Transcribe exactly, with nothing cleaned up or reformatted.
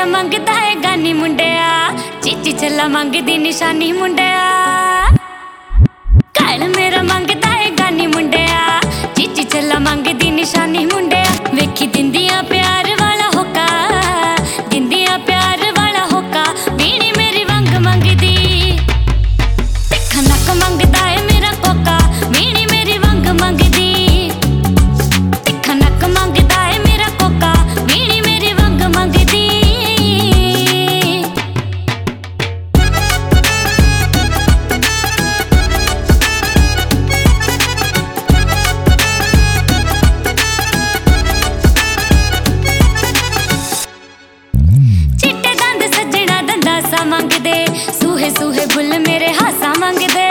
मंगदा है गानी मुंडिया, चीची छल्ला मंगदी निशानी मुंडिया। काल मेरा मंगदा है गानी मुंडिया, चीची छल्ला मंगदी निशानी मुंडिया। वेखी दिंदियां प्यार वाला होका, दिंदियां प्यार वाला होका, बीनी मेरी वंग मंगदी। तिखा नक मंगदा है मेरा कोका, बीनी मेरी वंग मंगदी। तिखा नक मंगदा है मेरा कोका, बीनी मेरी वंग मंगदी। चिट्टे दंद सज्जणा दंदासा मंगदे, सूहे सूहे बुल मेरे हासा मंगदे।